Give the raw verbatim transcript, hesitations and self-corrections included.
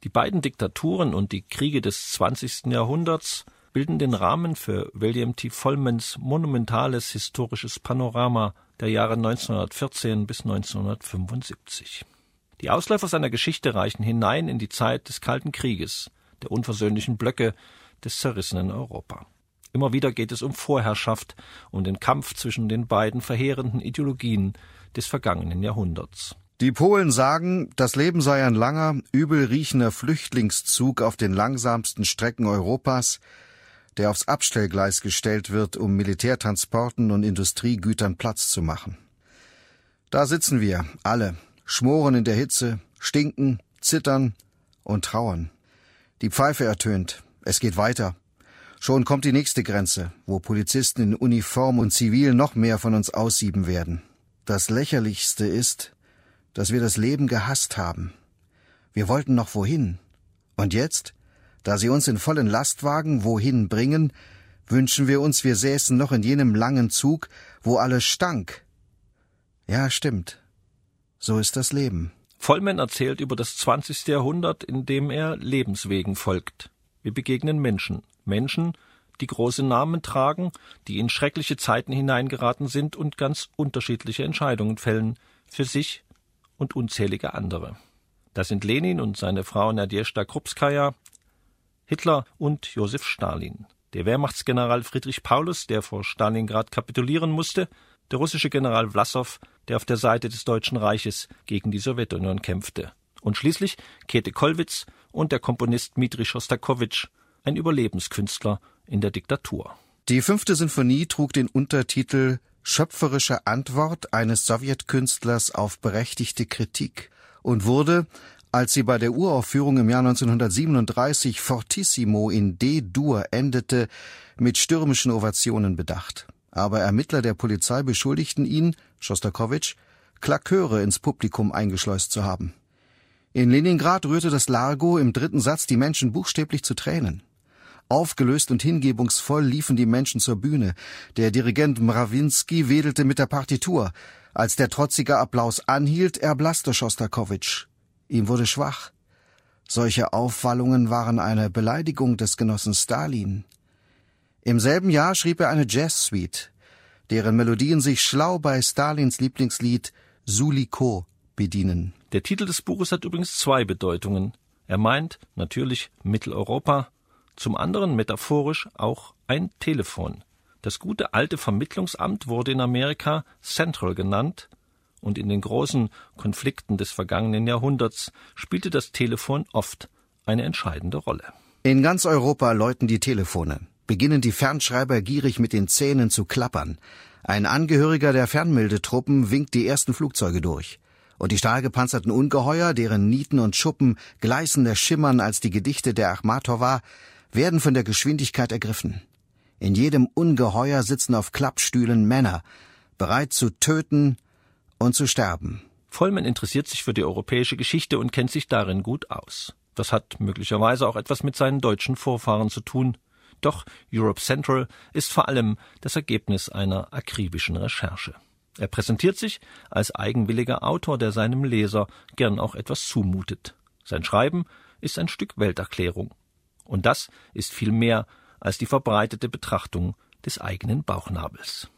Die beiden Diktaturen und die Kriege des zwanzigsten Jahrhunderts bilden den Rahmen für William T. Vollmans monumentales historisches Panorama der Jahre neunzehnhundertvierzehn bis neunzehnhundertfünfundsiebzig. Die Ausläufer seiner Geschichte reichen hinein in die Zeit des Kalten Krieges, der unversöhnlichen Blöcke des zerrissenen Europa. Immer wieder geht es um Vorherrschaft, um den Kampf zwischen den beiden verheerenden Ideologien des vergangenen Jahrhunderts. Die Polen sagen, das Leben sei ein langer, übel riechender Flüchtlingszug auf den langsamsten Strecken Europas, der aufs Abstellgleis gestellt wird, um Militärtransporten und Industriegütern Platz zu machen. Da sitzen wir, alle, schmoren in der Hitze, stinken, zittern und trauern. Die Pfeife ertönt, es geht weiter. Schon kommt die nächste Grenze, wo Polizisten in Uniform und Zivil noch mehr von uns aussieben werden. Das Lächerlichste ist, dass wir das Leben gehasst haben. Wir wollten noch wohin. Und jetzt, da sie uns in vollen Lastwagen wohin bringen, wünschen wir uns, wir säßen noch in jenem langen Zug, wo alles stank. Ja, stimmt. So ist das Leben. Vollmann erzählt über das zwanzigste Jahrhundert, in dem er Lebenswegen folgt. Wir begegnen Menschen. Menschen, die große Namen tragen, die in schreckliche Zeiten hineingeraten sind und ganz unterschiedliche Entscheidungen fällen, für sich und unzählige andere. Das sind Lenin und seine Frau Nadezhda Krupskaja, Hitler und Josef Stalin, der Wehrmachtsgeneral Friedrich Paulus, der vor Stalingrad kapitulieren musste, der russische General Vlassow, der auf der Seite des Deutschen Reiches gegen die Sowjetunion kämpfte, und schließlich Käthe Kollwitz und der Komponist Dmitri Schostakowitsch, ein Überlebenskünstler in der Diktatur. Die fünfte Sinfonie trug den Untertitel »Schöpferische Antwort eines Sowjetkünstlers auf berechtigte Kritik« und wurde, als sie bei der Uraufführung im Jahr neunzehnhundertsiebenunddreißig fortissimo in D-Dur endete, mit stürmischen Ovationen bedacht. Aber Ermittler der Polizei beschuldigten ihn, Schostakowitsch, Klaköre ins Publikum eingeschleust zu haben. In Leningrad rührte das Largo im dritten Satz die Menschen buchstäblich zu Tränen. Aufgelöst und hingebungsvoll liefen die Menschen zur Bühne. Der Dirigent Mrawinsky wedelte mit der Partitur. Als der trotzige Applaus anhielt, erblasste Schostakowitsch. Ihm wurde schwach. Solche Aufwallungen waren eine Beleidigung des Genossen Stalin. Im selben Jahr schrieb er eine Jazz-Suite, deren Melodien sich schlau bei Stalins Lieblingslied Suliko bedienen. Der Titel des Buches hat übrigens zwei Bedeutungen. Er meint natürlich Mitteleuropa, zum anderen metaphorisch auch ein Telefon. Das gute alte Vermittlungsamt wurde in Amerika Central genannt, und in den großen Konflikten des vergangenen Jahrhunderts spielte das Telefon oft eine entscheidende Rolle. In ganz Europa läuten die Telefone, beginnen die Fernschreiber gierig mit den Zähnen zu klappern. Ein Angehöriger der Fernmeldetruppen winkt die ersten Flugzeuge durch. Und die stahlgepanzerten Ungeheuer, deren Nieten und Schuppen gleißender schimmern als die Gedichte der Achmatowa, werden von der Geschwindigkeit ergriffen. In jedem Ungeheuer sitzen auf Klappstühlen Männer, bereit zu töten und zu sterben. Vollmann interessiert sich für die europäische Geschichte und kennt sich darin gut aus. Das hat möglicherweise auch etwas mit seinen deutschen Vorfahren zu tun. Doch Europe Central ist vor allem das Ergebnis einer akribischen Recherche. Er präsentiert sich als eigenwilliger Autor, der seinem Leser gern auch etwas zumutet. Sein Schreiben ist ein Stück Welterklärung. Und das ist viel mehr als die verbreitete Betrachtung des eigenen Bauchnabels.